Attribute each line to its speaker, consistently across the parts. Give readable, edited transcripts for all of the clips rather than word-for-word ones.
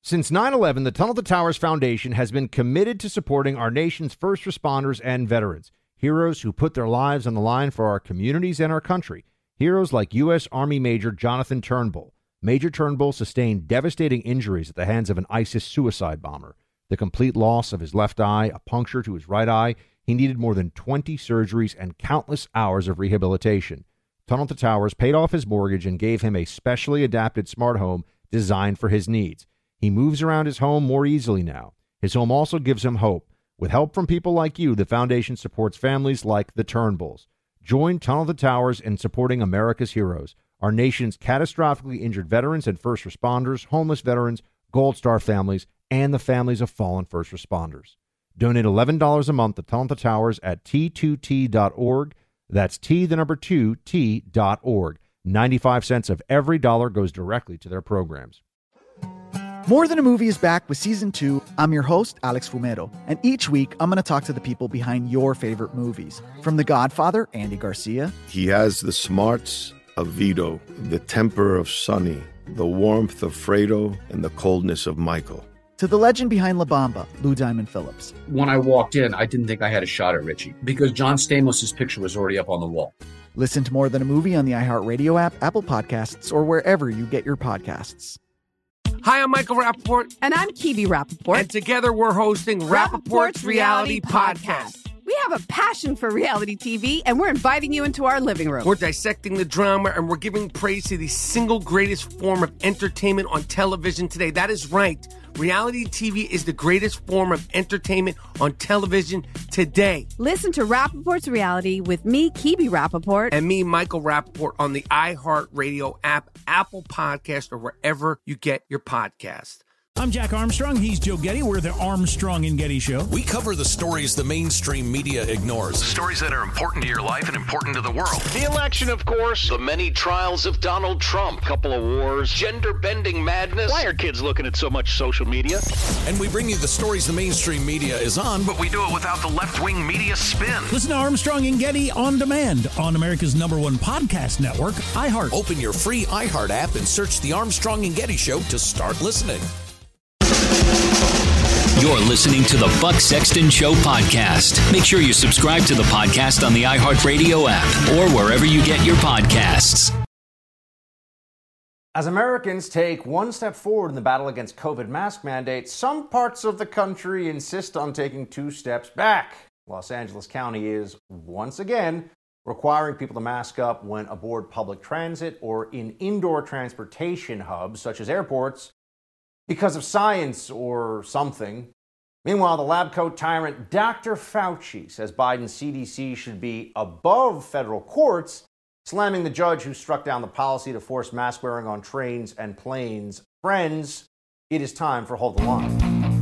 Speaker 1: Since 9/11, the Tunnel to Towers Foundation has been committed to supporting our nation's first responders and veterans, heroes who put their lives on the line for our communities and our country. Heroes like U.S. Army Major Jonathan Turnbull. Major Turnbull sustained devastating injuries at the hands of an ISIS suicide bomber. The complete loss of his left eye, a puncture to his right eye. He needed more than 20 surgeries and countless hours of rehabilitation. Tunnel to Towers paid off his mortgage and gave him a specially adapted smart home designed for his needs. He moves around his home more easily now. His home also gives him hope. With help from people like you, the foundation supports families like the Turnbulls. Join Tunnel to Towers in supporting America's heroes, our nation's catastrophically injured veterans and first responders, homeless veterans, Gold Star families, and the families of fallen first responders. Donate $11 a month to Tunnel to Towers at T2T.org. That's T2T.org. 95 cents of every dollar goes directly to their programs.
Speaker 2: More Than a Movie is back with Season 2. I'm your host, Alex Fumero, and each week I'm going to talk to the people behind your favorite movies. From The Godfather, Andy Garcia.
Speaker 3: He has the smarts of Vito, the temper of Sonny, the warmth of Fredo, and the coldness of Michael.
Speaker 2: To the legend behind La Bamba, Lou Diamond Phillips.
Speaker 4: When I walked in, I didn't think I had a shot at Richie because John Stamos' picture was already up on the wall.
Speaker 2: Listen to More Than a Movie on the iHeartRadio app, Apple Podcasts, or wherever you get your podcasts.
Speaker 5: Hi, I'm Michael Rappaport.
Speaker 6: And I'm Kibi Rappaport.
Speaker 5: And together we're hosting Rappaport's Reality Podcast.
Speaker 6: We have a passion for reality TV, and we're inviting you into our living room.
Speaker 5: We're dissecting the drama, and we're giving praise to the single greatest form of entertainment on television today. That is right. Reality TV is the greatest form of entertainment on television today.
Speaker 6: Listen to Rappaport's Reality with me, Kibi Rappaport.
Speaker 5: And me, Michael Rappaport, on the iHeartRadio app, Apple Podcast, or wherever you get your podcast.
Speaker 7: I'm Jack Armstrong. He's Joe Getty. We're the Armstrong and Getty Show.
Speaker 8: We cover the stories the mainstream media ignores. Stories that are important to your life and important to the world.
Speaker 9: The election, of course. The many trials of Donald Trump. Couple of wars. Gender-bending madness. Why are kids looking at so much social media?
Speaker 8: And we bring you the stories the mainstream media is on, but we do it without the left-wing media spin.
Speaker 7: Listen to Armstrong and Getty on demand on America's #1 podcast network, iHeart.
Speaker 8: Open your free iHeart app and search The Armstrong and Getty Show to start listening.
Speaker 10: You're listening to the Buck Sexton Show podcast. Make sure you subscribe to the podcast on the iHeartRadio app or wherever you get your podcasts.
Speaker 1: As Americans take one step forward in the battle against COVID mask mandates, some parts of the country insist on taking 2 steps back. Los Angeles County is, once again, requiring people to mask up when aboard public transit or in indoor transportation hubs, such as airports, because of science or something. Meanwhile, the lab coat tyrant Dr. Fauci says Biden's CDC should be above federal courts, slamming the judge who struck down the policy to force mask wearing on trains and planes. Friends, it is time for Hold the Line.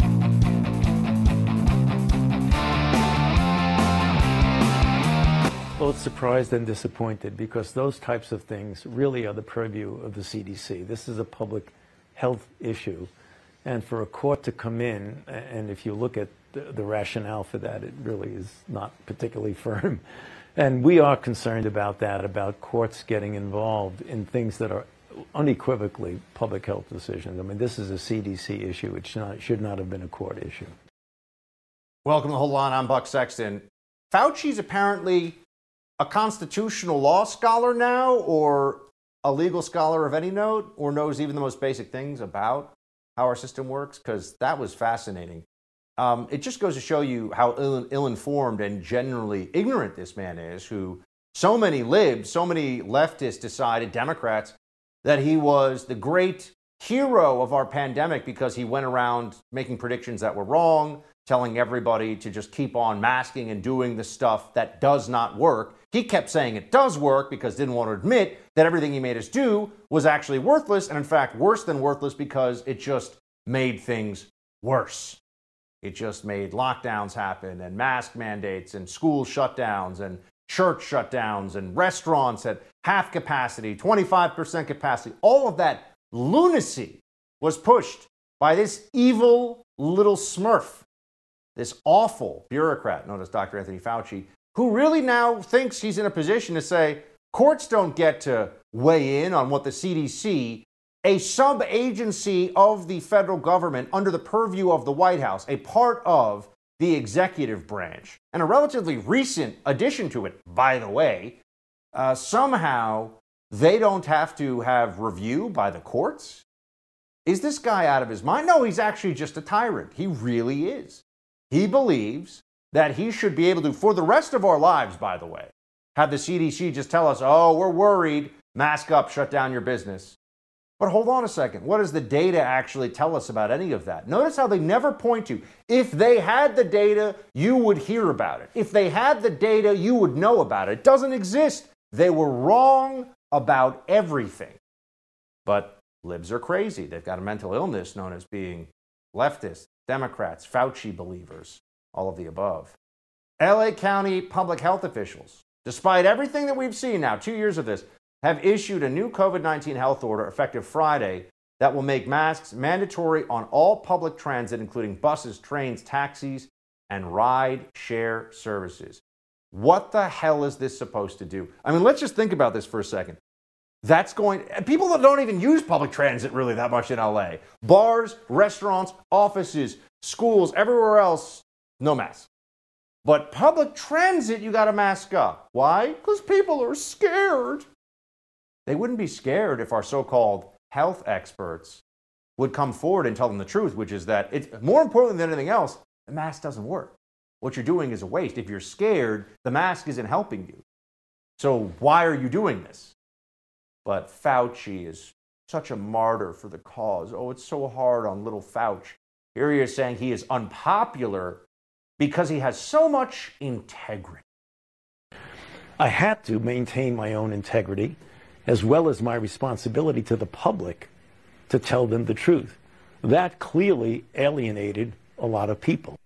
Speaker 11: Both surprised and disappointed because those types of things really are the purview of the CDC. This is a public health issue. And for a court to come in, and if you look at the rationale for that, it really is not particularly firm. And we are concerned about that, about courts getting involved in things that are unequivocally public health decisions. I mean, this is a CDC issue. It should not have been a court issue.
Speaker 1: Welcome to Hold On. I'm Buck Sexton. Fauci's apparently a constitutional law scholar now, or a legal scholar of any note, or knows even the most basic things about how our system works, because that was fascinating. It just goes to show you how ill-informed and generally ignorant this man is, who so many libs, so many leftists decided, Democrats, that he was the great hero of our pandemic because he went around making predictions that were wrong, telling everybody to just keep on masking and doing the stuff that does not work. He kept saying it does work because didn't want to admit that everything he made us do was actually worthless, and in fact worse than worthless because it just made things worse. It just made lockdowns happen and mask mandates and school shutdowns and church shutdowns and restaurants at half capacity, 25% capacity. All of that lunacy was pushed by this evil little smurf, this awful bureaucrat known as Dr. Anthony Fauci, who really now thinks he's in a position to say courts don't get to weigh in on what the CDC a sub-agency of the federal government under the purview of the White House, a part of the executive branch, and a relatively recent addition to it, by the way, somehow they don't have to have review by the courts? Is this guy out of his mind? No, he's actually just a tyrant. He really is. He believes that he should be able to, for the rest of our lives, by the way, have the CDC just tell us, oh, we're worried, mask up, shut down your business. But hold on a second. What does the data actually tell us about any of that? Notice how they never point to, if they had the data, you would hear about it. If they had the data, you would know about it. It doesn't exist. They were wrong about everything. But libs are crazy. They've got a mental illness known as being leftists, Democrats, Fauci believers, all of the above. LA County public health officials, despite everything that we've seen now, 2 years of this, have issued a new COVID-19 health order effective Friday that will make masks mandatory on all public transit, including buses, trains, taxis, and ride-share services. What the hell is this supposed to do? I mean, let's just think about this for a second. People that don't even use public transit really that much in LA. Bars, restaurants, offices, schools, everywhere else, no mask. But public transit, you got to mask up. Why? Because people are scared. They wouldn't be scared if our so-called health experts would come forward and tell them the truth, which is that it's more important than anything else, the mask doesn't work. What you're doing is a waste. If you're scared, the mask isn't helping you. So why are you doing this? But Fauci is such a martyr for the cause. Oh, it's so hard on little Fauci. Here he is saying he is unpopular because he has so much integrity.
Speaker 11: I had to maintain my own integrity, as well as my responsibility to the public to tell them the truth. That clearly alienated a lot of people.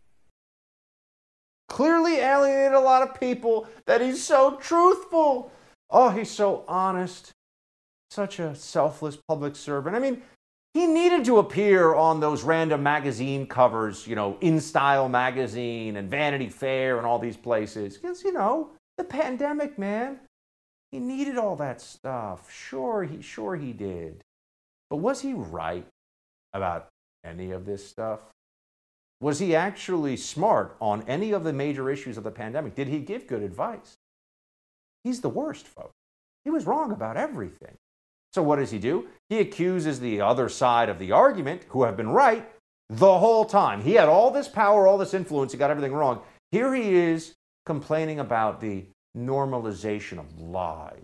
Speaker 1: Clearly alienated a lot of people that he's so truthful. Oh, he's so honest. Such a selfless public servant. I mean, he needed to appear on those random magazine covers, In Style magazine and Vanity Fair and all these places. Because, the pandemic, man. He needed all that stuff. Sure he did. But was he right about any of this stuff? Was he actually smart on any of the major issues of the pandemic? Did he give good advice? He's the worst, folks. He was wrong about everything. So what does he do? He accuses the other side of the argument, who have been right, the whole time. He had all this power, all this influence, he got everything wrong. Here he is complaining about the normalization of lies.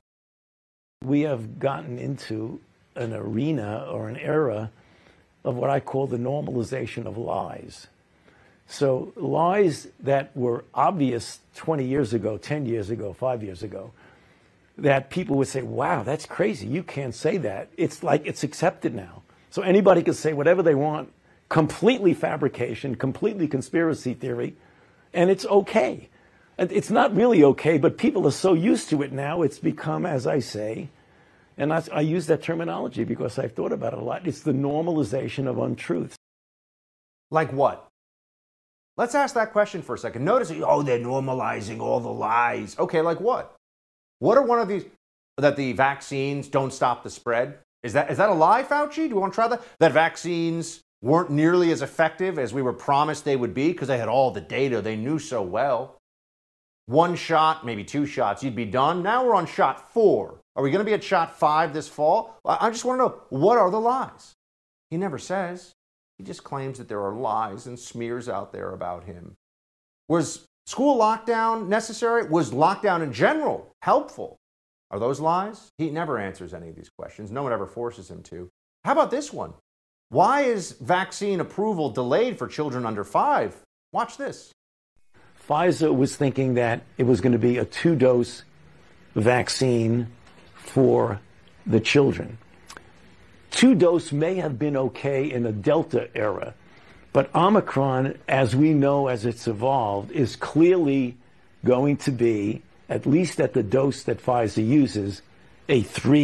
Speaker 11: We have gotten into an arena or an era of what I call the normalization of lies. So lies that were obvious 20 years ago, 10 years ago, 5 years ago, that people would say, wow, that's crazy. You can't say that. It's like it's accepted now. So anybody can say whatever they want, completely fabrication, completely conspiracy theory, and it's okay. It's not really okay, but people are so used to it now, it's become, as I say, and I use that terminology because I've thought about it a lot, it's the normalization of untruths.
Speaker 1: Like what? Let's ask that question for a second. Notice, they're normalizing all the lies. Okay, like what? What are one of these? That the vaccines don't stop the spread? Is that a lie, Fauci? Do you want to try that? That vaccines weren't nearly as effective as we were promised they would be because they had all the data they knew so well. 1 shot, maybe 2 shots, you'd be done. Now we're on shot 4. Are we going to be at shot 5 this fall? I just want to know, what are the lies? He never says. He just claims that there are lies and smears out there about him. Was school lockdown necessary? Was lockdown in general helpful? Are those lies? He never answers any of these questions. No one ever forces him to. How about this one? Why is vaccine approval delayed for children under 5? Watch this.
Speaker 11: Pfizer was thinking that it was going to be a 2-dose vaccine for the children. 2-dose may have been okay in the Delta era, but Omicron, as we know as it's evolved, is clearly going to be, at least at the dose that Pfizer uses, a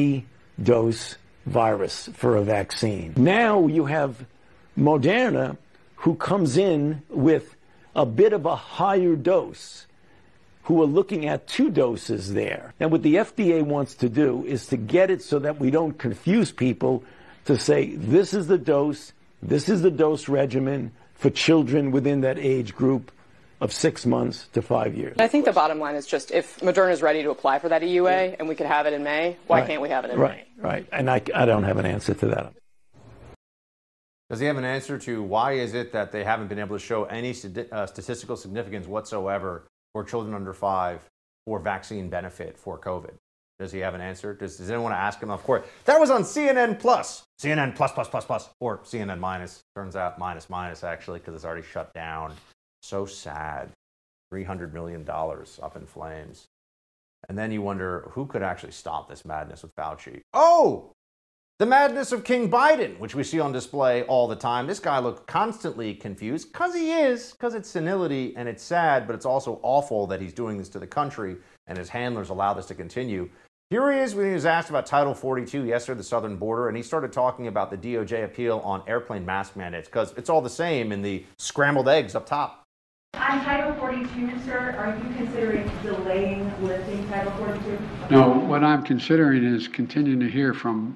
Speaker 11: 3-dose virus for a vaccine. Now you have Moderna, who comes in with a bit of a higher dose, who are looking at 2 doses there. And what the FDA wants to do is to get it so that we don't confuse people to say this is the dose regimen for children within that age group of 6 months to 5 years.
Speaker 12: I think the bottom line is just if Moderna is ready to apply for that EUA and we could have it in May, why can't we have it in May?
Speaker 11: Right. And I don't have an answer to that.
Speaker 1: Does he have an answer to why is it that they haven't been able to show any statistical significance whatsoever for children under 5 for vaccine benefit for COVID? Does he have an answer? Does anyone ask him? Of course, that was on CNN Plus. CNN Plus, or CNN Minus. Turns out minus actually, because it's already shut down. So sad. $300 million up in flames. And then you wonder who could actually stop this madness with Fauci. Oh, the madness of King Biden, which we see on display all the time. This guy looked constantly confused, because he is, because it's senility and it's sad, but it's also awful that he's doing this to the country and his handlers allow this to continue. Here he is when he was asked about Title 42 yesterday, the southern border, and he started talking about the DOJ appeal on airplane mask mandates, because it's all the same in the scrambled eggs up top.
Speaker 13: On Title 42, sir, are you considering delaying lifting Title 42?
Speaker 14: No, what I'm considering is continuing to hear from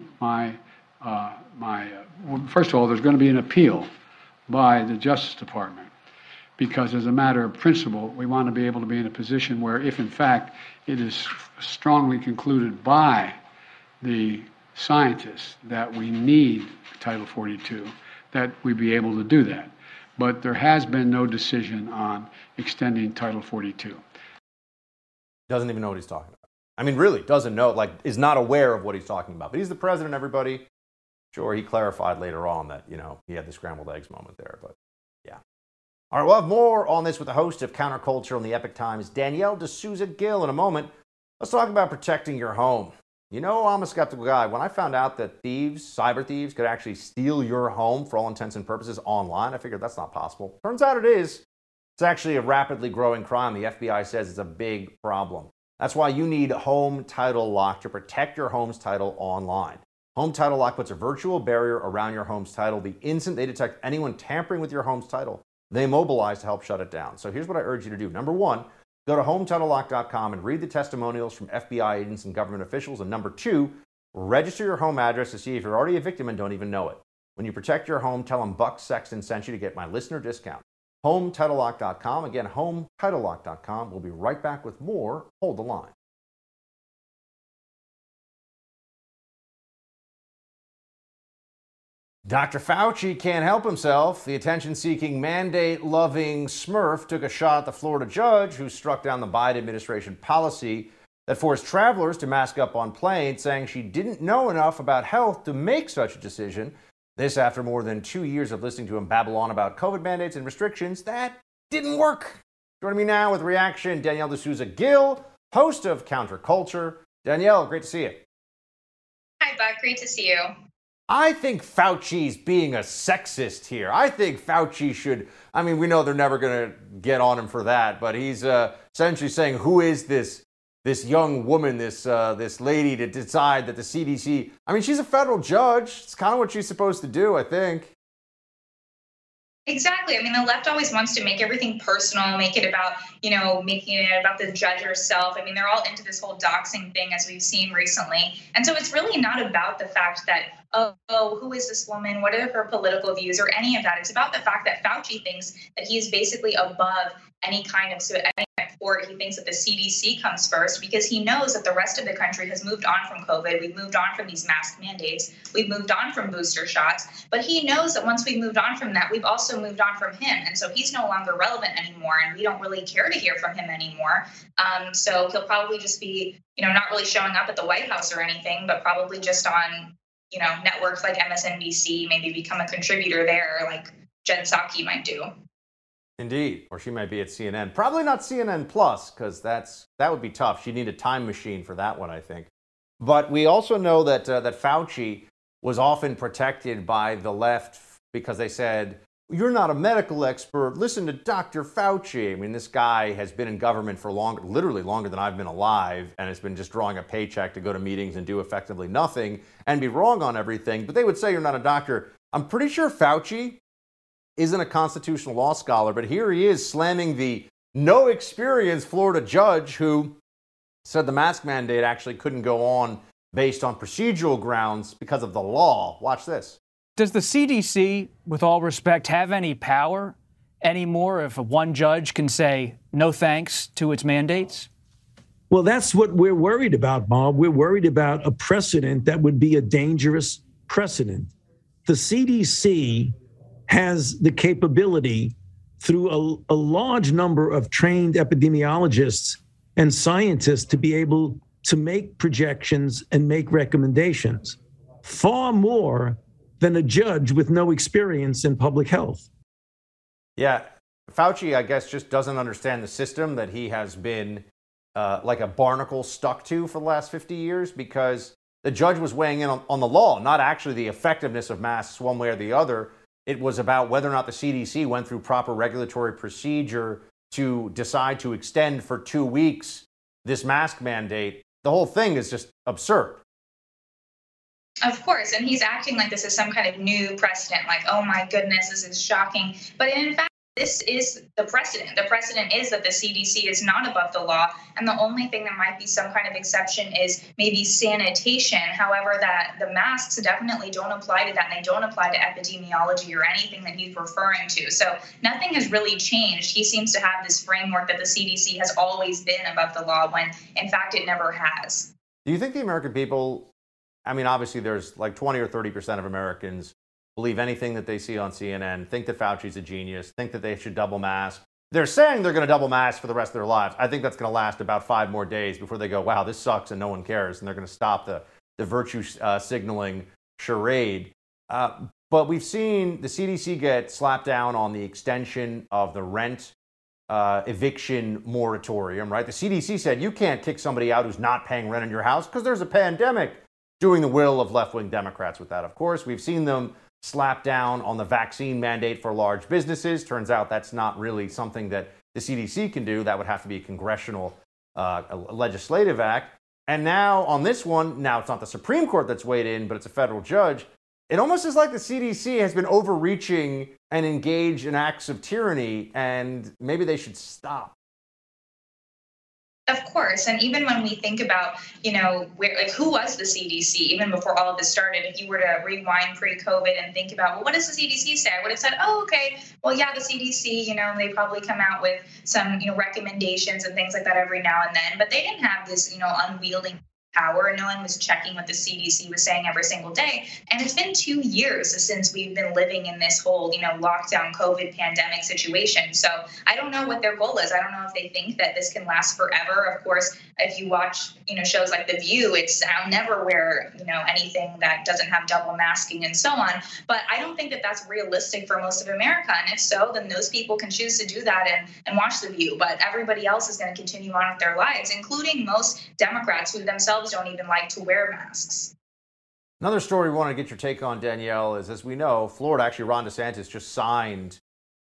Speaker 14: first of all, there's going to be an appeal by the Justice Department, because as a matter of principle, we want to be able to be in a position where if in fact it is strongly concluded by the scientists that we need Title 42, that we be able to do that. But there has been no decision on extending Title 42.
Speaker 1: Doesn't even know what he's talking about. I mean, really, doesn't know, is not aware of what he's talking about. But he's the president, everybody. Sure, he clarified later on that, he had the scrambled eggs moment there, but yeah. All right, we'll have more on this with the host of Counterculture on the Epic Times, Danielle D'Souza Gill, in a moment. Let's talk about protecting your home. I'm a skeptical guy. When I found out that cyber thieves, could actually steal your home for all intents and purposes online, I figured that's not possible. Turns out it is. It's actually a rapidly growing crime. The FBI says it's a big problem. That's why you need Home Title Lock to protect your home's title online. Home Title Lock puts a virtual barrier around your home's title. The instant they detect anyone tampering with your home's title, they mobilize to help shut it down. So here's what I urge you to do. Number one, go to HomeTitleLock.com and read the testimonials from FBI agents and government officials. And number two, register your home address to see if you're already a victim and don't even know it. When you protect your home, tell them Buck Sexton sent you to get my listener discount. HomeTitleLock.com. Again, HomeTitleLock.com. We'll be right back with more. Hold the line. Dr. Fauci can't help himself. The attention-seeking, mandate-loving Smurf took a shot at the Florida judge who struck down the Biden administration policy that forced travelers to mask up on planes, saying she didn't know enough about health to make such a decision. This after more than 2 years of listening to him babble on about COVID mandates and restrictions that didn't work. Joining me now with reaction, Danielle D'Souza Gill, host of Counterculture. Danielle, great to see you.
Speaker 15: Hi, Buck. Great to see you.
Speaker 1: I think Fauci's being a sexist here. I think Fauci should, we know they're never going to get on him for that, but he's essentially saying, who is this young woman, this lady to decide that the CDC, she's a federal judge. It's kind of what she's supposed to do, I think.
Speaker 15: Exactly. The left always wants to make everything personal, make it about, making it about the judge herself. They're all into this whole doxing thing, as we've seen recently. And so it's really not about the fact that, who is this woman? What are her political views or any of that? It's about the fact that Fauci thinks that he is basically above any kind of court. He thinks that the CDC comes first because he knows that the rest of the country has moved on from COVID. We've moved on from these mask mandates. We've moved on from booster shots. But he knows that once we've moved on from that, we've also moved on from him. And so he's no longer relevant anymore, and we don't really care to hear from him anymore. So he'll probably just be, not really showing up at the White House or anything, but probably just on, networks like MSNBC, maybe become a contributor there like Jen Psaki might do.
Speaker 1: Indeed. Or she might be at CNN. Probably not CNN Plus, because that would be tough. She'd need a time machine for that one, I think. But we also know that Fauci was often protected by the left because they said, you're not a medical expert. Listen to Dr. Fauci. This guy has been in government for literally longer than I've been alive, and has been just drawing a paycheck to go to meetings and do effectively nothing and be wrong on everything. But they would say you're not a doctor. I'm pretty sure Fauci isn't a constitutional law scholar, but here he is slamming the no experience Florida judge who said the mask mandate actually couldn't go on based on procedural grounds because of the law. Watch this.
Speaker 16: Does the CDC, with all respect, have any power anymore if one judge can say no thanks to its mandates?
Speaker 17: Well, that's what we're worried about, Bob. We're worried about a precedent that would be a dangerous precedent. The CDC has the capability through a large number of trained epidemiologists and scientists to be able to make projections and make recommendations, far more than a judge with no experience in public health.
Speaker 1: Yeah, Fauci, I guess, just doesn't understand the system that he has been like a barnacle stuck to for the last 50 years, because the judge was weighing in on the law, not actually the effectiveness of masks one way or the other. It was about whether or not the CDC went through proper regulatory procedure to decide to extend for 2 weeks this mask mandate. The whole thing is just absurd.
Speaker 15: Of course, and he's acting like this is some kind of new precedent, like, oh my goodness, this is shocking. But in fact, this is the precedent. The precedent is that the CDC is not above the law, and the only thing that might be some kind of exception is maybe sanitation. However, that the masks definitely don't apply to that, and they don't apply to epidemiology or anything that he's referring to. So nothing has really changed. He seems to have this framework that the CDC has always been above the law, when in fact it never has.
Speaker 1: Do you think the American people, I mean, obviously there's like 20 or 30% of Americans believe anything that they see on CNN, think that Fauci's a genius, think that they should double mask. They're saying they're going to double mask for the rest of their lives. I think that's going to last about 5 more days before they go, wow, this sucks and no one cares. And they're going to stop the virtue signaling charade. But we've seen the CDC get slapped down on the extension of the rent eviction moratorium, right? The CDC said you can't kick somebody out who's not paying rent in your house because there's a pandemic. Doing the will of left-wing Democrats with that, of course. We've seen them slap down on the vaccine mandate for large businesses. Turns out that's not really something that the CDC can do. That would have to be a congressional legislative act. And now on this one, now it's not the Supreme Court that's weighed in, but it's a federal judge. It almost is like the CDC has been overreaching and engaged in acts of tyranny, and maybe they should stop.
Speaker 15: Of course. And even when we think about, who was the CDC even before all of this started? If you were to rewind pre-COVID and think about, well, what does the CDC say? I would have said, oh, okay, well, yeah, the CDC, they probably come out with some, recommendations and things like that every now and then. But they didn't have this, unwielding power. No one was checking what the CDC was saying every single day. And it's been 2 years since we've been living in this whole, lockdown COVID pandemic situation. So I don't know what their goal is. I don't know if they think that this can last forever. Of course, if you watch, shows like The View, it's I'll never wear, anything that doesn't have double masking and so on. But I don't think that that's realistic for most of America. And if so, then those people can choose to do that and watch The View. But everybody else is going to continue on with their lives, including most Democrats who themselves don't even like to wear masks.
Speaker 1: Another story we want to get your take on, Danielle, is, as we know, Florida, actually Ron DeSantis just signed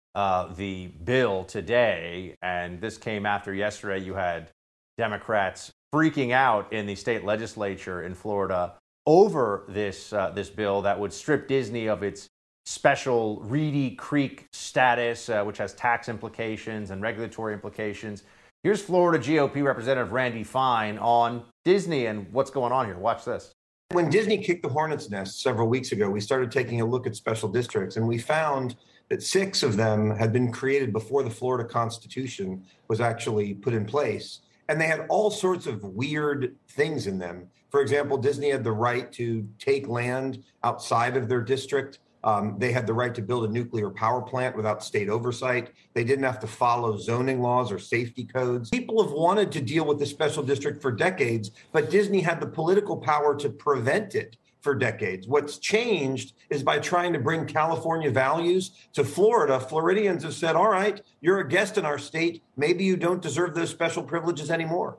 Speaker 1: the bill today, and this came after yesterday you had Democrats freaking out in the state legislature in Florida over this bill that would strip Disney of its special Reedy Creek status, which has tax implications and regulatory implications. Here's Florida GOP Representative Randy Fine on Disney and what's going on here. Watch this.
Speaker 18: When Disney kicked the hornet's nest several weeks ago, we started taking a look at special districts, and we found that 6 of them had been created before the Florida Constitution was actually put in place. And they had all sorts of weird things in them. For example, Disney had the right to take land outside of their district. They had the right to build a nuclear power plant without state oversight. They didn't have to follow zoning laws or safety codes. People have wanted to deal with the special district for decades, but Disney had the political power to prevent it for decades. What's changed is by trying to bring California values to Florida, Floridians have said, all right, you're a guest in our state. Maybe you don't deserve those special privileges anymore.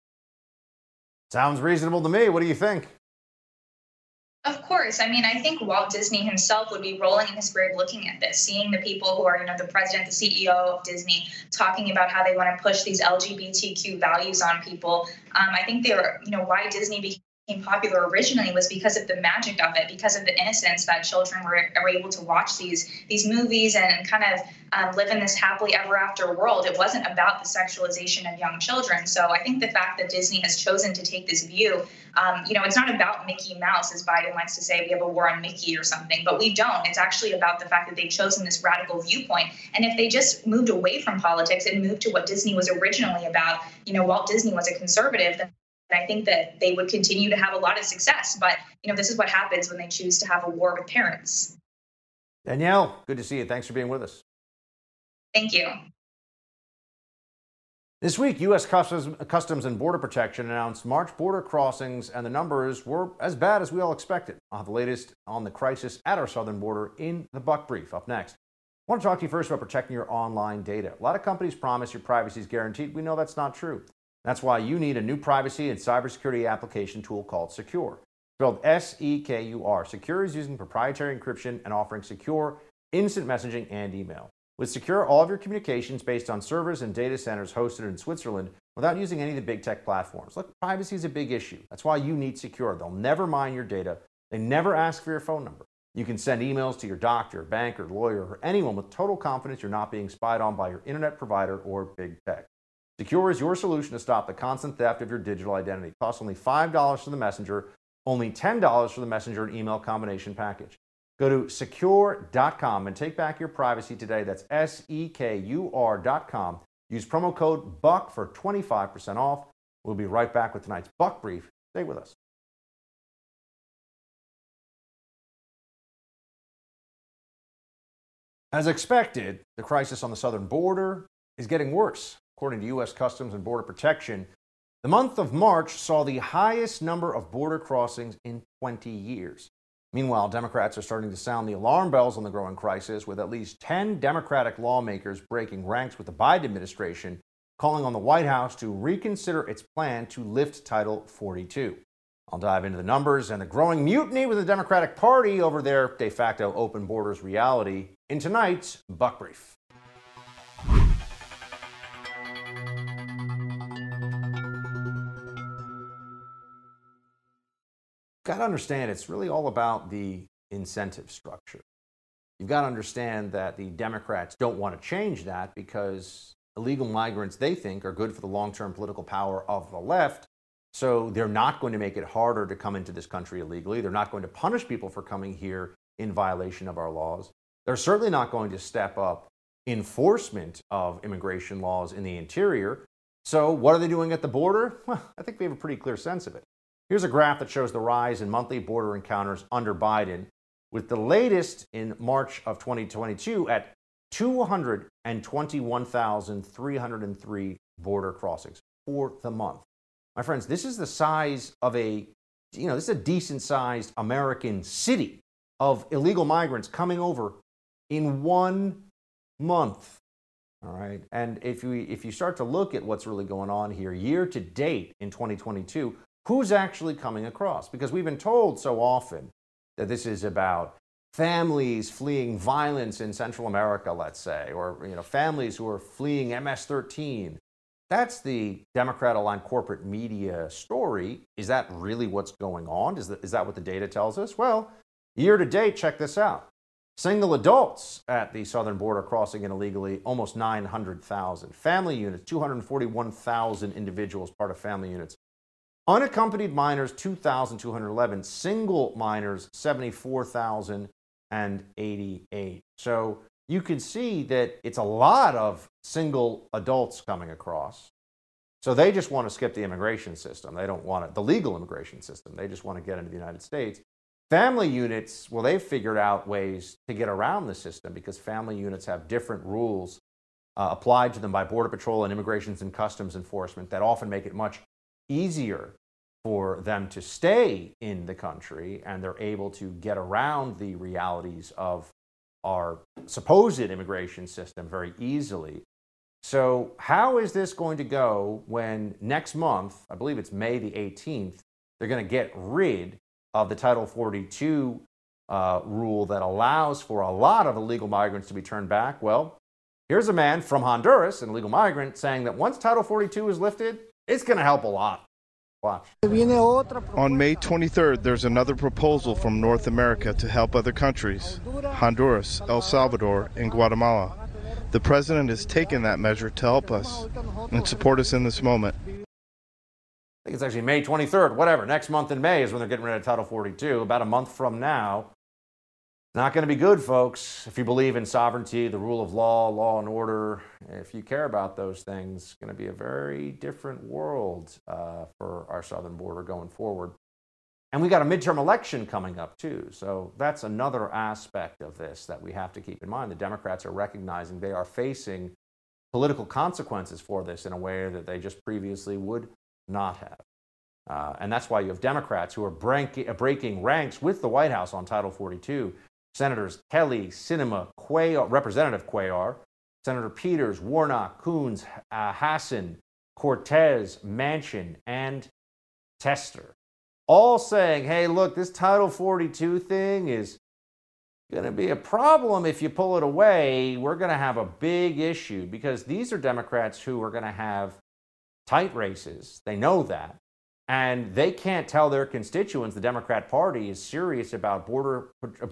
Speaker 1: Sounds reasonable to me. What do you think?
Speaker 15: Of course. I mean, I think Walt Disney himself would be rolling in his grave looking at this, seeing the people who are, the president, the CEO of Disney, talking about how they want to push these LGBTQ values on people. I think they were, why Disney became popular originally was because of the magic of it, because of the innocence that children were able to watch these movies and kind of live in this happily ever after world. It wasn't about the sexualization of young children. So I think the fact that Disney has chosen to take this view, it's not about Mickey Mouse, as Biden likes to say, we have a war on Mickey or something, but we don't. It's actually about the fact that they've chosen this radical viewpoint. And if they just moved away from politics and moved to what Disney was originally about, Walt Disney was a conservative, then I think that they would continue to have a lot of success. But, this is what happens when they choose to have a war with parents.
Speaker 1: Danielle, good to see you. Thanks for being with us.
Speaker 15: Thank you.
Speaker 1: This week, U.S. Customs and Border Protection announced March border crossings, and the numbers were as bad as we all expected. I'll have the latest on the crisis at our southern border in the Buck Brief up next. I want to talk to you first about protecting your online data. A lot of companies promise your privacy is guaranteed. We know that's not true. That's why you need a new privacy and cybersecurity application tool called Secure. Spelled S-E-K-U-R. Secure is using proprietary encryption and offering secure instant messaging and email. With Secure, all of your communications based on servers and data centers hosted in Switzerland without using any of the big tech platforms. Look, privacy is a big issue. That's why you need Secure. They'll never mine your data. They never ask for your phone number. You can send emails to your doctor, banker, lawyer, or anyone with total confidence you're not being spied on by your internet provider or big tech. Secure is your solution to stop the constant theft of your digital identity. It costs only $5 for the messenger, only $10 for the messenger and email combination package. Go to secure.com and take back your privacy today. That's SEKUR.com. Use promo code BUCK for 25% off. We'll be right back with tonight's Buck Brief. Stay with us. As expected, the crisis on the southern border is getting worse. According to U.S. Customs and Border Protection, the month of March saw the highest number of border crossings in 20 years. Meanwhile, Democrats are starting to sound the alarm bells on the growing crisis, with at least 10 Democratic lawmakers breaking ranks with the Biden administration, calling on the White House to reconsider its plan to lift Title 42. I'll dive into the numbers and the growing mutiny with the Democratic Party over their de facto open borders reality in tonight's Buck Brief. Got to understand, it's really all about the incentive structure. You've got to understand that the Democrats don't want to change that because illegal migrants, they think, are good for the long-term political power of the left. So they're not going to make it harder to come into this country illegally. They're not going to punish people for coming here in violation of our laws. They're certainly not going to step up enforcement of immigration laws in the interior. So what are they doing at the border? Well, I think we have a pretty clear sense of it. Here's a graph that shows the rise in monthly border encounters under Biden, with the latest in March of 2022 at 221,303 border crossings for the month. My friends, this is the size of this is a decent-sized American city of illegal migrants coming over in 1 month. All right, and if you start to look at what's really going on here, year to date in 2022, who's actually coming across? Because we've been told so often that this is about families fleeing violence in Central America, let's say, or families who are fleeing MS-13. That's the Democrat-aligned corporate media story. Is that really what's going on? Is that what the data tells us? Well, year to date, check this out. Single adults at the southern border crossing in illegally, almost 900,000. Family units, 241,000 individuals part of family units. Unaccompanied minors, 2,211. Single minors, 74,088. So you can see that it's a lot of single adults coming across. So they just want to skip the immigration system. They don't want the legal immigration system. They just want to get into the United States. Family units, well, they've figured out ways to get around the system because family units have different rules applied to them by Border Patrol and Immigration and Customs Enforcement that often make it much easier for them to stay in the country, and they're able to get around the realities of our supposed immigration system very easily. So how is this going to go when next month, I believe it's May the 18th, they're going to get rid of the Title 42 rule that allows for a lot of illegal migrants to be turned back? Well, here's a man from Honduras, an illegal migrant, saying that once Title 42 is lifted, it's going to help a lot. Watch.
Speaker 19: On May 23rd, there's another proposal from North America to help other countries, Honduras, El Salvador, and Guatemala. The president has taken that measure to help us and support us in this moment.
Speaker 1: I think it's actually May 23rd, whatever. Next month in May is when they're getting rid of Title 42, about a month from now. Not going to be good, folks. If you believe in sovereignty, the rule of law, law and order, if you care about those things, it's going to be a very different world for our southern border going forward. And we got a midterm election coming up, too. So that's another aspect of this that we have to keep in mind. The Democrats are recognizing they are facing political consequences for this in a way that they just previously would not have. And that's why you have Democrats who are breaking ranks with the White House on Title 42. Senators Kelly, Sinema, Cuellar, Representative Cuellar, Senator Peters, Warnock, Coons, Hassan, Cortez, Manchin, and Tester. All saying, hey, look, this Title 42 thing is going to be a problem if you pull it away. We're going to have a big issue because these are Democrats who are going to have tight races. They know that. And they can't tell their constituents the Democrat Party is serious about border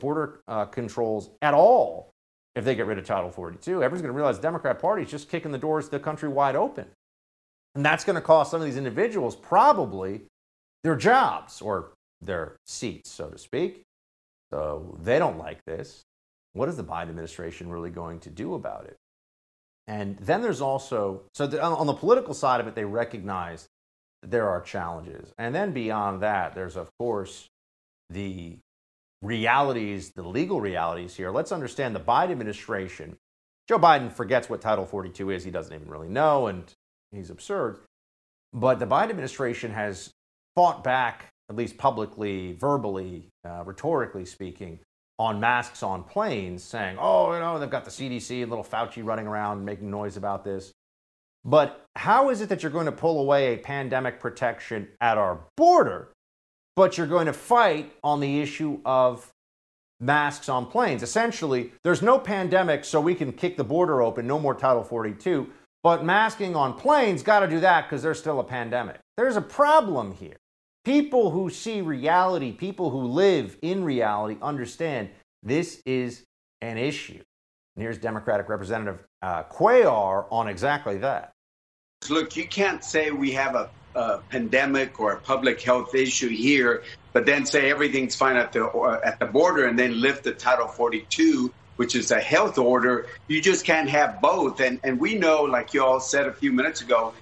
Speaker 1: controls at all if they get rid of Title 42. Everyone's going to realize the Democrat Party is just kicking the doors to the country wide open. And that's going to cost some of these individuals probably their jobs or their seats, so to speak. So they don't like this. What is the Biden administration really going to do about it? And then there's also, on the political side of it, they recognize there are challenges. And then beyond that, there's, of course, the realities, the legal realities here. Let's understand the Biden administration. Joe Biden forgets what Title 42 is. He doesn't even really know, and he's absurd. But the Biden administration has fought back, at least publicly, verbally, rhetorically speaking, on masks on planes, saying, oh, you know, they've got the CDC and little Fauci running around making noise about this. But how is it that you're going to pull away a pandemic protection at our border, but you're going to fight on the issue of masks on planes? Essentially, there's no pandemic, so we can kick the border open, no more Title 42, but masking on planes, got to do that because there's still a pandemic. There's a problem here. People who see reality, people who live in reality, understand this is an issue. And here's Democratic Representative Cuellar on exactly that.
Speaker 20: Look, you can't say we have a pandemic or a public health issue here, but then say everything's fine at the border and then lift the Title 42, which is a health order. You just can't have both. And we know, like you all said a few minutes ago,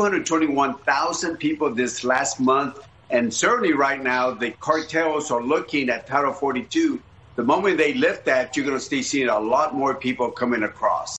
Speaker 20: 221,000 people this last month. And certainly right now, the cartels are looking at Title 42. The moment they lift that, you're going to start seeing a lot more people coming across.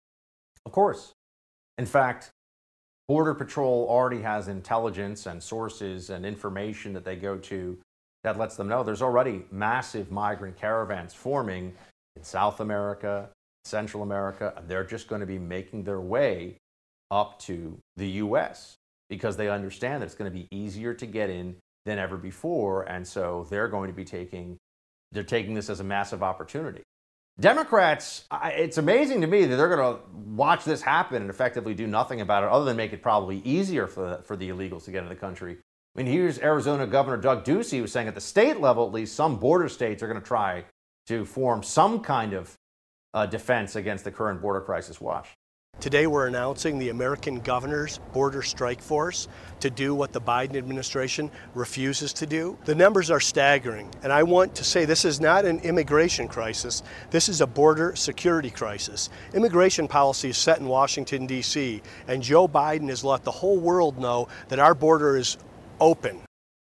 Speaker 1: Of course. In fact, Border Patrol already has intelligence and sources and information that they go to that lets them know there's already massive migrant caravans forming in South America, Central America, and they're just going to be making their way up to the U.S. because they understand that it's going to be easier to get in than ever before, and so they're going to be taking this as a massive opportunity. Democrats, it's amazing to me that they're going to watch this happen and effectively do nothing about it other than make it probably easier for the illegals to get into the country. I mean, here's Arizona Governor Doug Ducey, who's saying at the state level, at least, some border states are going to try to form some kind of defense against the current border crisis. Watch.
Speaker 21: Today we're announcing the American Governor's Border Strike Force to do what the Biden administration refuses to do. The numbers are staggering, and I want to say this is not an immigration crisis. This is a border security crisis. Immigration policy is set in Washington, D.C., and Joe Biden has let the whole world know that our border is open.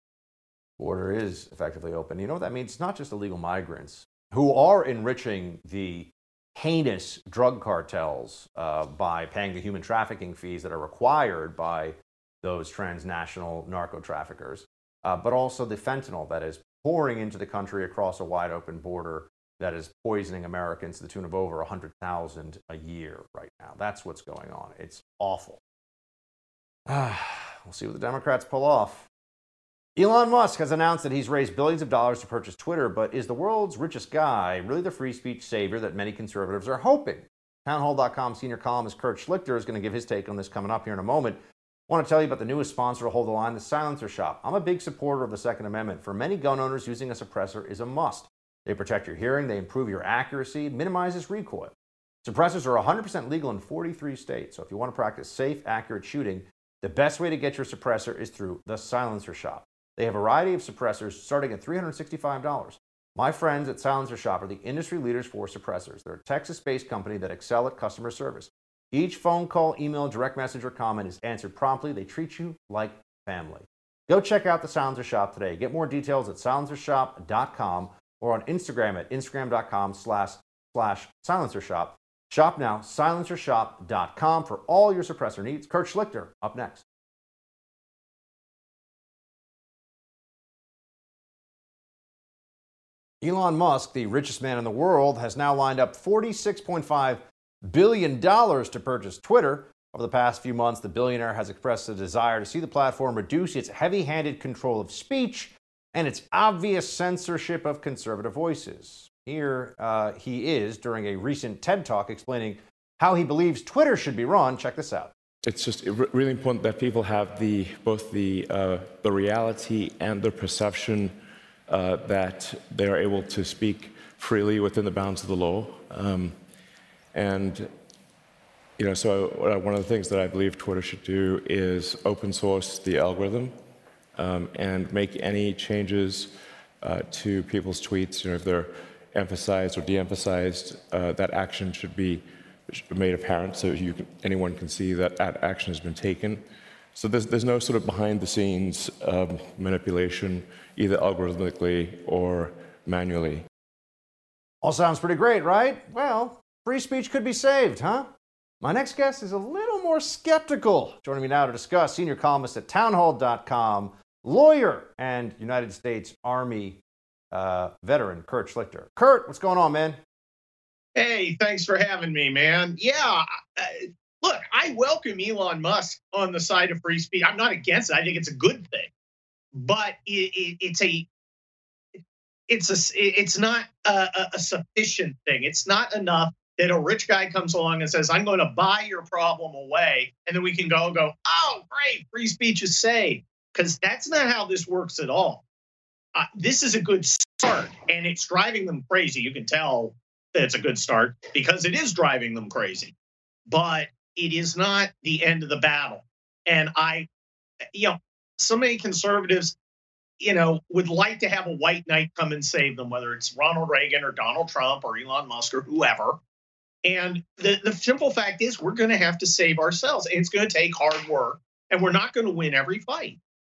Speaker 1: Border is effectively open. You know what that means? It's not just illegal migrants who are enriching the heinous drug cartels by paying the human trafficking fees that are required by those transnational narco traffickers, but also the fentanyl that is pouring into the country across a wide open border that is poisoning Americans to the tune of over 100,000 a year right now. That's what's going on. It's awful. We'll see what the Democrats pull off. Elon Musk has announced that he's raised billions of dollars to purchase Twitter, but is the world's richest guy really the free speech savior that many conservatives are hoping? Townhall.com senior columnist Kurt Schlichter is going to give his take on this coming up here in a moment. I want to tell you about the newest sponsor to Hold the Line, the Silencer Shop. I'm a big supporter of the Second Amendment. For many gun owners, using a suppressor is a must. They protect your hearing, they improve your accuracy, minimizes recoil. Suppressors are 100% legal in 43 states, so if you want to practice safe, accurate shooting, the best way to get your suppressor is through the Silencer Shop. They have a variety of suppressors starting at $365. My friends at Silencer Shop are the industry leaders for suppressors. They're a Texas-based company that excel at customer service. Each phone call, email, direct message, or comment is answered promptly. They treat you like family. Go check out the Silencer Shop today. Get more details at silencershop.com or on Instagram at instagram.com/silencershop. Shop now, silencershop.com for all your suppressor needs. Kurt Schlichter, up next. Elon Musk, the richest man in the world, has now lined up $46.5 billion to purchase Twitter. Over the past few months, the billionaire has expressed a desire to see the platform reduce its heavy-handed control of speech and its obvious censorship of conservative voices. Here he is during a recent TED Talk explaining how he believes Twitter should be run. Check this out.
Speaker 3: It's just really important that people have both the reality and the perception that they are able to speak freely within the bounds of the law. So one of the things that I believe Twitter should do is open source the algorithm and make any changes to people's tweets. If they're emphasized or de-emphasized, that action should be made apparent so anyone can see that action has been taken. So there's no sort of behind-the-scenes manipulation, either algorithmically or manually.
Speaker 1: All sounds pretty great, right? Well, free speech could be saved, huh? My next guest is a little more skeptical. Joining me now to discuss, senior columnist at townhall.com, lawyer and United States Army veteran, Kurt Schlichter. Kurt, what's going on, man?
Speaker 22: Hey, thanks for having me, man. Yeah, look, I welcome Elon Musk on the side of free speech. I'm not against it. I think it's a good thing. But it's not a sufficient thing. It's not enough that a rich guy comes along and says, I'm going to buy your problem away. And then we can go, oh, great, free speech is saved. Because that's not how this works at all. This is a good start, and it's driving them crazy. You can tell that it's a good start because it is driving them crazy. But it is not the end of the battle. And so many conservatives, would like to have a white knight come and save them, whether it's Ronald Reagan or Donald Trump or Elon Musk or whoever. And the simple fact is we're going to have to save ourselves. And it's going to take hard work, and we're not going to win every fight.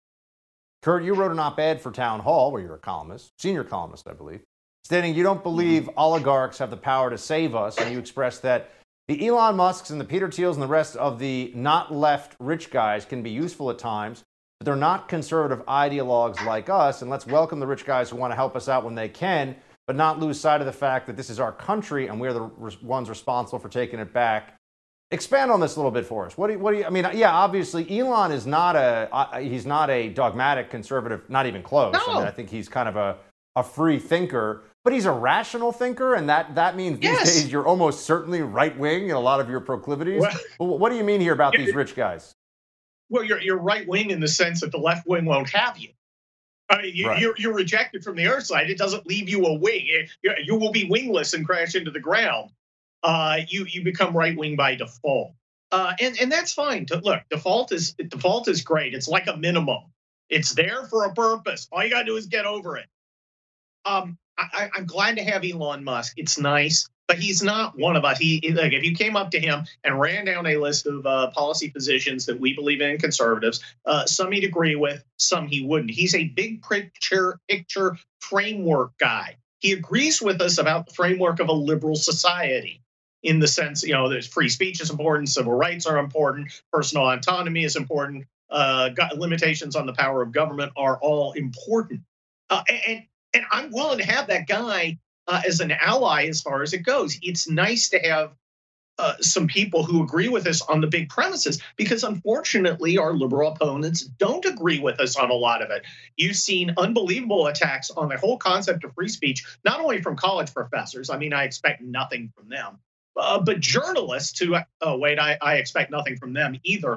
Speaker 1: Kurt, you wrote an op-ed for Town Hall, where you're a columnist, senior columnist, I believe, stating you don't believe oligarchs have the power to save us, and you expressed that the Elon Musks and the Peter Thiels and the rest of the not left rich guys can be useful at times, but they're not conservative ideologues like us, and let's welcome the rich guys who want to help us out when they can, but not lose sight of the fact that this is our country and we're the ones responsible for taking it back. Expand on this a little bit for us. What do you? I mean, yeah, obviously Elon is not he's not a dogmatic conservative, not even close. No. I mean, I think he's kind of a free thinker, but he's a rational thinker, and that means these days you're almost certainly right wing in a lot of your proclivities. Well, what do you mean here about these rich guys?
Speaker 22: Well, you're right wing in the sense that the left wing won't have you. I mean, you're rejected from the earth side. It doesn't leave you a wing. You will be wingless and crash into the ground. You become right wing by default, and that's fine. Look, default is great. It's like a minimum. It's there for a purpose. All you gotta do is get over it. I'm glad to have Elon Musk. It's nice, but he's not one of us. If you came up to him and ran down a list of policy positions that we believe in conservatives, some he'd agree with, some he wouldn't. He's a big picture framework guy. He agrees with us about the framework of a liberal society. In the sense, there's free speech is important, civil rights are important, personal autonomy is important, limitations on the power of government are all important. And I'm willing to have that guy as an ally as far as it goes. It's nice to have some people who agree with us on the big premises, because unfortunately our liberal opponents don't agree with us on a lot of it. You've seen unbelievable attacks on the whole concept of free speech, not only from college professors. I mean, I expect nothing from them. But journalists who, I expect nothing from them either.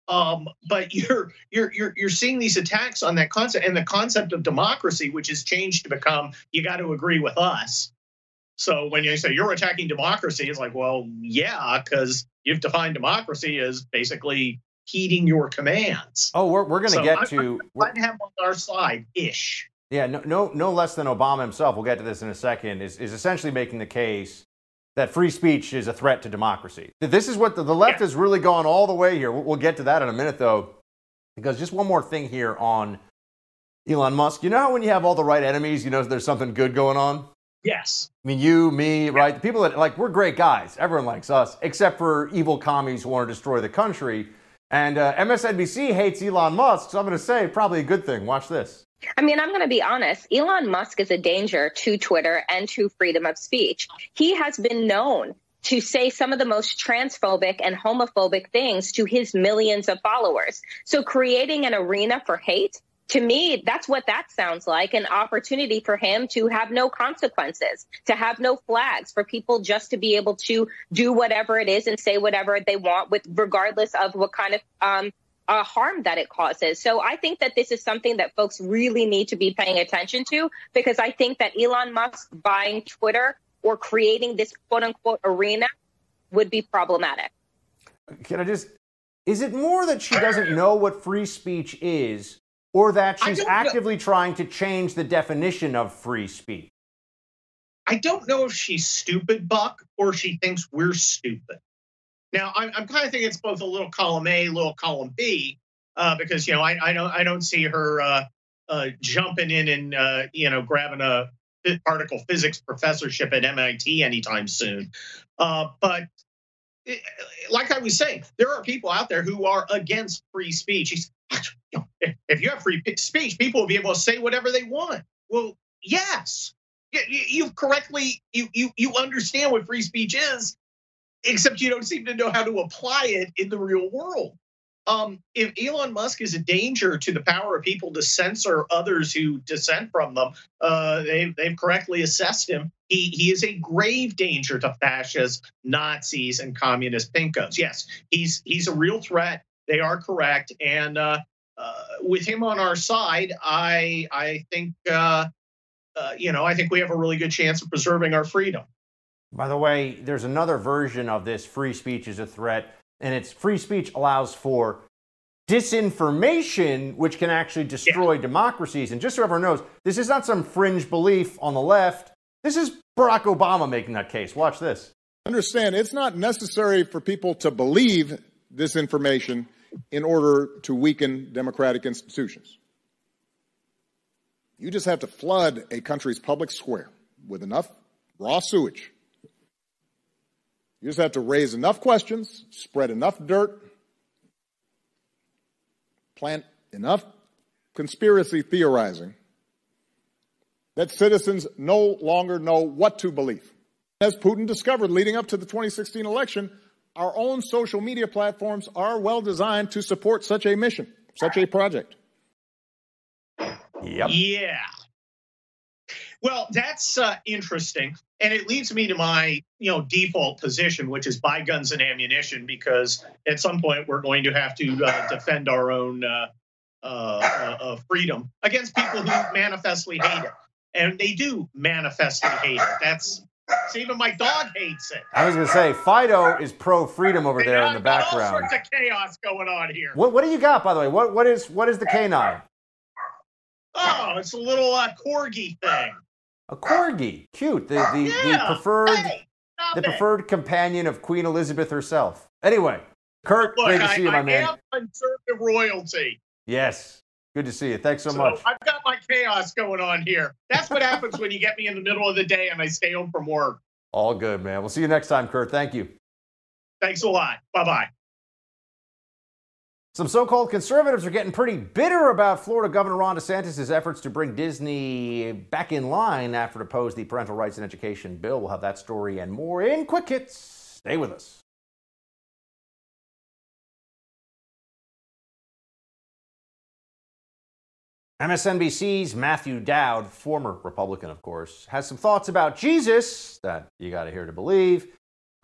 Speaker 22: But you're seeing these attacks on that concept, and the concept of democracy, which has changed to become, you got to agree with us. So when you say you're attacking democracy, it's like, well, yeah, because you've defined democracy as basically heeding your commands.
Speaker 1: Oh, we're going to get to.
Speaker 22: I'm to have on our side ish.
Speaker 1: Yeah, no less than Obama himself. We'll get to this in a second. Is essentially making the case that free speech is a threat to democracy. This is what the left has really gone all the way here. We'll get to that in a minute, though, because just one more thing here on Elon Musk. You know how when you have all the right enemies, you know there's something good going on?
Speaker 22: Yes.
Speaker 1: I mean, you, me, right? The people that, like, we're great guys. Everyone likes us, except for evil commies who want to destroy the country. And MSNBC hates Elon Musk, so I'm going to say probably a good thing. Watch this.
Speaker 2: I mean, I'm going to be honest. Elon Musk is a danger to Twitter and to freedom of speech. He has been known to say some of the most transphobic and homophobic things to his millions of followers. So creating an arena for hate, to me, that's what that sounds like, an opportunity for him to have no consequences, to have no flags, for people just to be able to do whatever it is and say whatever they want, with regardless of what kind of harm that it causes. So I think that this is something that folks really need to be paying attention to, because I think that Elon Musk buying Twitter or creating this quote unquote arena would be problematic.
Speaker 1: Can I just, is it more that she doesn't know what free speech is, or that she's actively trying to change the definition of free speech?
Speaker 22: I don't know if she's stupid, Buck, or she thinks we're stupid. Now, I'm kind of thinking it's both a little column A, a little column B, because, I don't see her jumping in and, grabbing a particle physics professorship at MIT anytime soon. But like I was saying, there are people out there who are against free speech. If you have free speech, people will be able to say whatever they want. Well, yes, you correctly, you understand what free speech is, except you don't seem to know how to apply it in the real world. If Elon Musk is a danger to the power of people to censor others who dissent from them, they've correctly assessed him. He is a grave danger to fascists, Nazis, and communist pinkos. Yes, he's a real threat. They are correct, and with him on our side, I think I think we have a really good chance of preserving our freedom.
Speaker 1: By the way, there's another version of this free speech is a threat, and it's free speech allows for disinformation, which can actually destroy democracies. And just so everyone knows, this is not some fringe belief on the left. This is Barack Obama making that case. Watch this.
Speaker 4: Understand, it's not necessary for people to believe this information in order to weaken democratic institutions. You just have to flood a country's public square with enough raw sewage. You just have to raise enough questions, spread enough dirt, plant enough conspiracy theorizing that citizens no longer know what to believe. As Putin discovered leading up to the 2016 election, our own social media platforms are well designed to support such a mission, such a project.
Speaker 1: Yep.
Speaker 22: Yeah. Well, that's interesting. And it leads me to my, default position, which is buy guns and ammunition, because at some point we're going to have to defend our own freedom against people who manifestly hate it. And they do manifestly hate it. So even my dog hates it.
Speaker 1: I was going to say, Fido is pro-freedom over there in the background.
Speaker 22: All sorts of chaos going on here.
Speaker 1: What do you got, by the way? What is the canine?
Speaker 22: Oh, it's a little corgi thing.
Speaker 1: A corgi, cute. The preferred companion of Queen Elizabeth herself. Anyway, Kurt, great to see you, my man.
Speaker 22: I am conservative royalty.
Speaker 1: Yes, good to see you. Thanks so much.
Speaker 22: I've got my chaos going on here. That's what happens when you get me in the middle of the day and I stay home from work.
Speaker 1: All good, man. We'll see you next time, Kurt. Thank you.
Speaker 22: Thanks a lot. Bye-bye.
Speaker 1: Some so-called conservatives are getting pretty bitter about Florida Governor Ron DeSantis' efforts to bring Disney back in line after it opposed the Parental Rights in Education bill. We'll have that story and more in Quick Hits. Stay with us. MSNBC's Matthew Dowd, former Republican, of course, has some thoughts about Jesus that you got to hear to believe.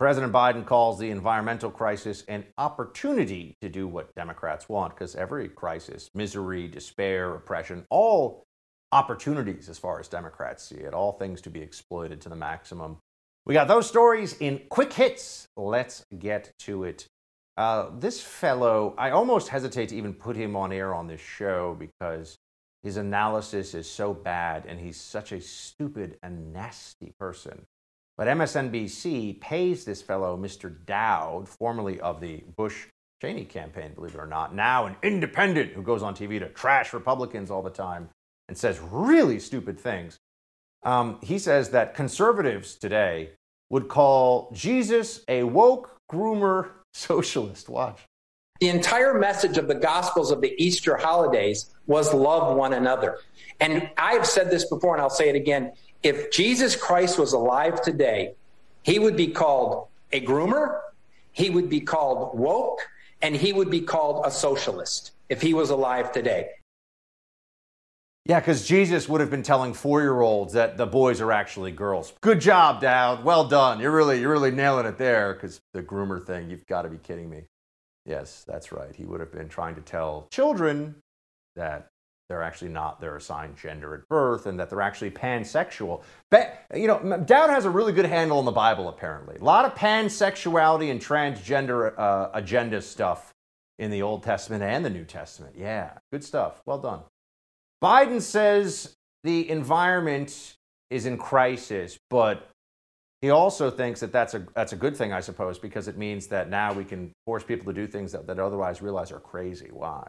Speaker 1: President Biden calls the environmental crisis an opportunity to do what Democrats want, because every crisis, misery, despair, oppression, all opportunities as far as Democrats see it, all things to be exploited to the maximum. We got those stories in quick hits. Let's get to it. This fellow, I almost hesitate to even put him on air on this show because his analysis is so bad and he's such a stupid and nasty person. But MSNBC pays this fellow, Mr. Dowd, formerly of the Bush-Cheney campaign, believe it or not, now an independent who goes on TV to trash Republicans all the time and says really stupid things. He says that conservatives today would call Jesus a woke groomer socialist. Watch.
Speaker 5: The entire message of the Gospels of the Easter holidays was love one another. And I've said this before, and I'll say it again. If Jesus Christ was alive today, he would be called a groomer, he would be called woke, and he would be called a socialist if he was alive today.
Speaker 1: Yeah, because Jesus would have been telling 4-year-olds that the boys are actually girls. Good job, Dowd. Well done. You're really nailing it there, because the groomer thing, you've got to be kidding me. Yes, that's right. He would have been trying to tell children that they're actually not their assigned gender at birth and that they're actually pansexual. But, Dowd has a really good handle on the Bible, apparently. A lot of pansexuality and transgender agenda stuff in the Old Testament and the New Testament. Yeah, good stuff. Well done. Biden says the environment is in crisis, but he also thinks that that's a good thing, I suppose, because it means that now we can force people to do things that otherwise realize are crazy. Why?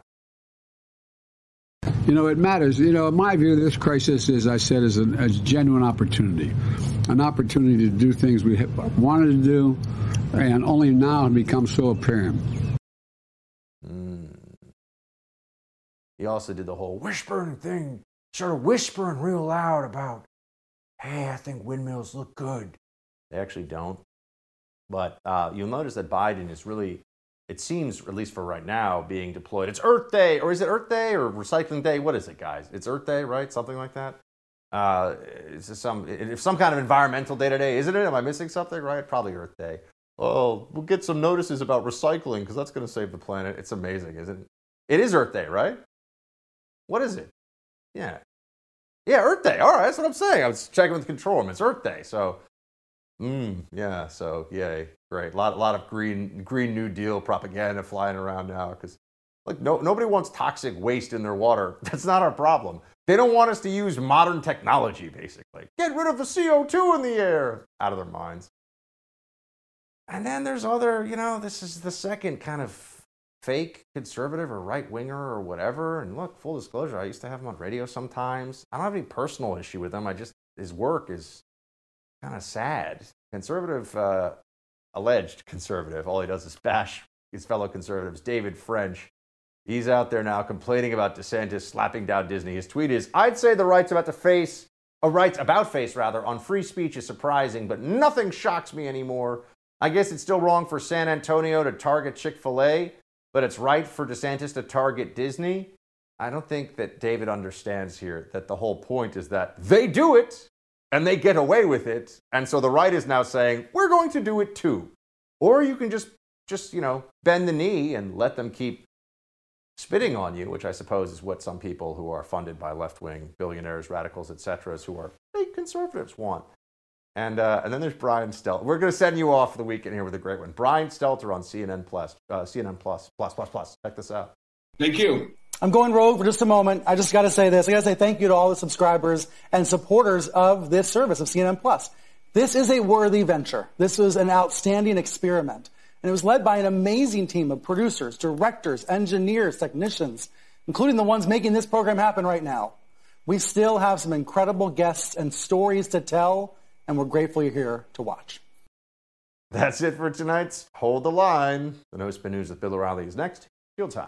Speaker 14: It matters. In my view, this crisis, as I said, is a genuine opportunity. An opportunity to do things we wanted to do and only now have become so apparent.
Speaker 1: He also did the whole whispering thing, sort of whispering real loud about, hey, I think windmills look good. They actually don't. But you'll notice that Biden is really, it seems, at least for right now, being deployed. It's Earth Day, or is it Earth Day or Recycling Day? What is it, guys? It's Earth Day, right? Something like that. It's some kind of environmental day today, isn't it? Am I missing something, right? Probably Earth Day. Oh, we'll get some notices about recycling because that's going to save the planet. It's amazing, isn't it? It is Earth Day, right? What is it? Yeah, Earth Day. All right, that's what I'm saying. I was checking with the control room. It's Earth Day, so yeah. So yay, great. A lot of Green New Deal propaganda flying around now because nobody wants toxic waste in their water. That's not our problem. They don't want us to use modern technology. Basically, get rid of the CO2 in the air. Out of their minds. And then there's other. This is the second kind of fake conservative or right-winger or whatever. And look, full disclosure, I used to have him on radio sometimes. I don't have any personal issue with him. His work is kind of sad. Conservative, alleged conservative, all he does is bash his fellow conservatives. David French, he's out there now complaining about DeSantis slapping down Disney. His tweet is, I'd say the rights about face on free speech is surprising, but nothing shocks me anymore. I guess it's still wrong for San Antonio to target Chick-fil-A, but it's right for DeSantis to target Disney. I don't think that David understands here that the whole point is that they do it and they get away with it. And so the right is now saying, we're going to do it too. Or you can just bend the knee and let them keep spitting on you, which I suppose is what some people who are funded by left-wing billionaires, radicals, etc., who are big conservatives want. And then there's Brian Stelter. We're going to send you off for the weekend here with a great one. Brian Stelter on CNN Plus. Check this out.
Speaker 6: Thank you. I'm going rogue for just a moment. I just got to say this. I got to say thank you to all the subscribers and supporters of this service of CNN Plus. This is a worthy venture. This was an outstanding experiment. And it was led by an amazing team of producers, directors, engineers, technicians, including the ones making this program happen right now. We still have some incredible guests and stories to tell, and we're grateful you're here to watch.
Speaker 1: That's it for tonight's Hold the Line. The No Spin News with Bill O'Reilly is next. Field time.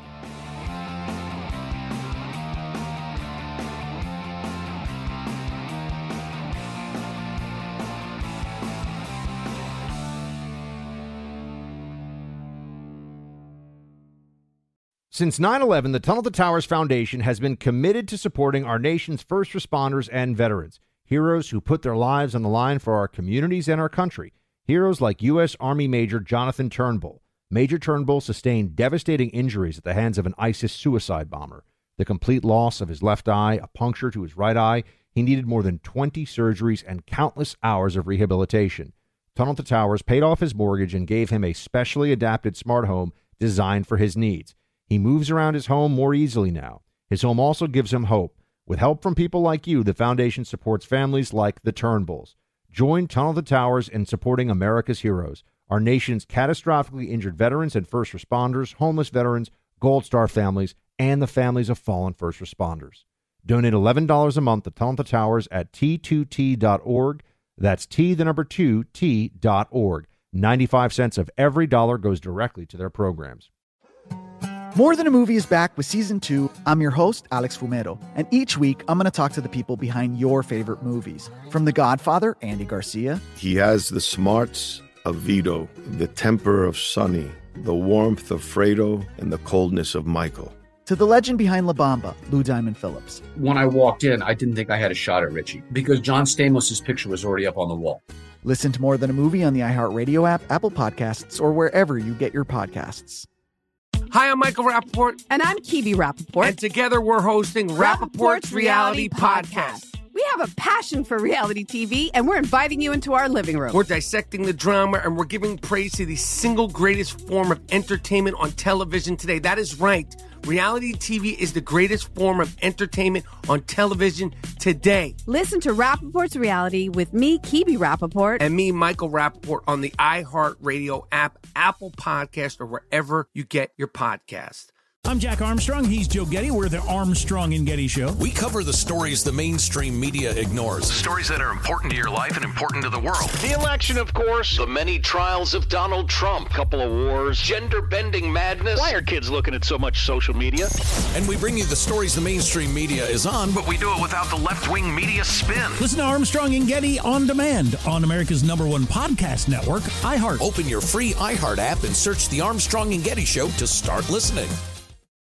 Speaker 1: Since 9/11, the Tunnel to Towers Foundation has been committed to supporting our nation's first responders and veterans, heroes who put their lives on the line for our communities and our country. Heroes like U.S. Army Major Jonathan Turnbull. Major Turnbull sustained devastating injuries at the hands of an ISIS suicide bomber. The complete loss of his left eye, a puncture to his right eye. He needed more than 20 surgeries and countless hours of rehabilitation. Tunnel to Towers paid off his mortgage and gave him a specially adapted smart home designed for his needs. He moves around his home more easily now. His home also gives him hope. With help from people like you, the foundation supports families like the Turnbulls. Join Tunnel to Towers in supporting America's heroes, our nation's catastrophically injured veterans and first responders, homeless veterans, Gold Star families, and the families of fallen first responders. Donate $11 a month to Tunnel to Towers at T2T.org. That's T2T.org. 95 cents of every dollar goes directly to their programs.
Speaker 7: More Than a Movie is back with Season 2. I'm your host, Alex Fumero, and each week I'm going to talk to the people behind your favorite movies. From The Godfather, Andy Garcia.
Speaker 9: He has the smarts of Vito, the temper of Sonny, the warmth of Fredo, and the coldness of Michael.
Speaker 7: To the legend behind La Bamba, Lou Diamond Phillips.
Speaker 23: When I walked in, I didn't think I had a shot at Richie because John Stamos' picture was already up on the wall.
Speaker 7: Listen to More Than a Movie on the iHeartRadio app, Apple Podcasts, or wherever you get your podcasts.
Speaker 24: Hi, I'm Michael Rappaport.
Speaker 25: And I'm Kibi Rappaport.
Speaker 24: And together we're hosting Rappaport's Reality Podcast.
Speaker 25: We have a passion for reality TV, and we're inviting you into our living room.
Speaker 24: We're dissecting the drama, and we're giving praise to the single greatest form of entertainment on television today. That is right. Reality TV is the greatest form of entertainment on television today.
Speaker 25: Listen to Rappaport's Reality with me, Kibi Rappaport.
Speaker 24: And me, Michael Rappaport, on the iHeartRadio app, Apple Podcast, or wherever you get your podcast.
Speaker 26: I'm Jack Armstrong. He's Joe Getty. We're the Armstrong and Getty Show.
Speaker 8: We cover the stories the mainstream media ignores. Stories that are important to your life and important to the world.
Speaker 27: The election, of course.
Speaker 8: The many trials of Donald Trump.
Speaker 27: Couple of wars.
Speaker 8: Gender-bending madness.
Speaker 27: Why are kids looking at so much social media?
Speaker 8: And we bring you the stories the mainstream media is on, but we do it without the left-wing media spin.
Speaker 26: Listen to Armstrong and Getty on demand on America's #1 podcast network, iHeart.
Speaker 8: Open your free iHeart app and search The Armstrong and Getty Show to start listening.